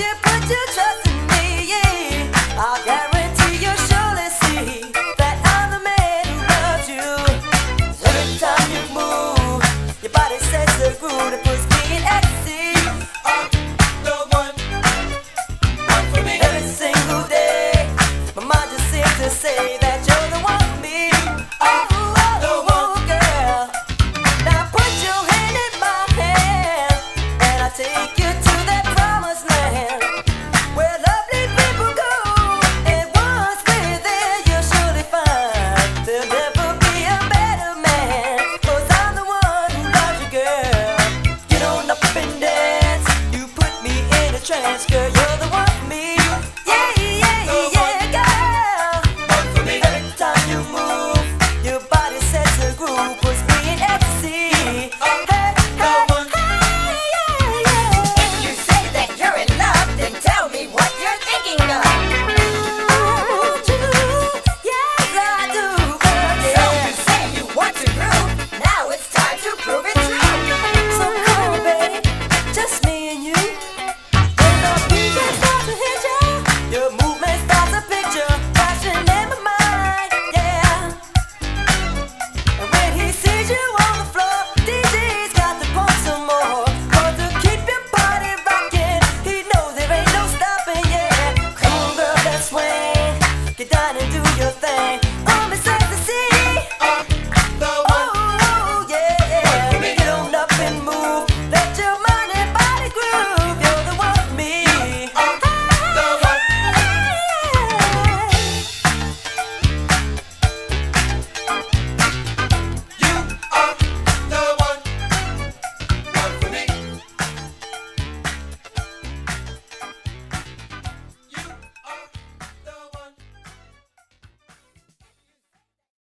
you put your trust in me, yeah, I guarantee you'll surely see that I'm the man who loves you. Every time you move, your body sets the groove that puts me in ecstasy. I'm the one for me. Every single day, my mind just seems to say that you're the one for me. Oh, the one, girl. Now put your hand in my hand, and I'll take you to that promised land where lovely people go. And once we're there, you'll surely find there'll never be a better man. 'Cause I'm the one who loves you, girl. Get on up and dance. You put me in a trance, girl. You're